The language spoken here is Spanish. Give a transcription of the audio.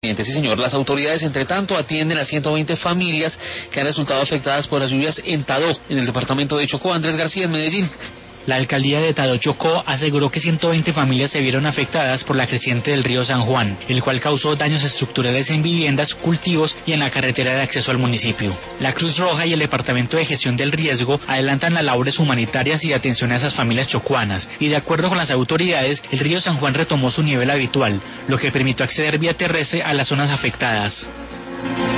Sí, señor. Las autoridades, entre tanto, atienden a 120 familias que han resultado afectadas por las lluvias en Tadó, en el departamento de Chocó. Andrés García, en Medellín. La alcaldía de Tadó, Chocó, aseguró que 120 familias se vieron afectadas por la creciente del río San Juan, el cual causó daños estructurales en viviendas, cultivos y en la carretera de acceso al municipio. La Cruz Roja y el Departamento de Gestión del Riesgo adelantan las labores humanitarias y de atención a esas familias chocuanas, y de acuerdo con las autoridades, el río San Juan retomó su nivel habitual, lo que permitió acceder vía terrestre a las zonas afectadas.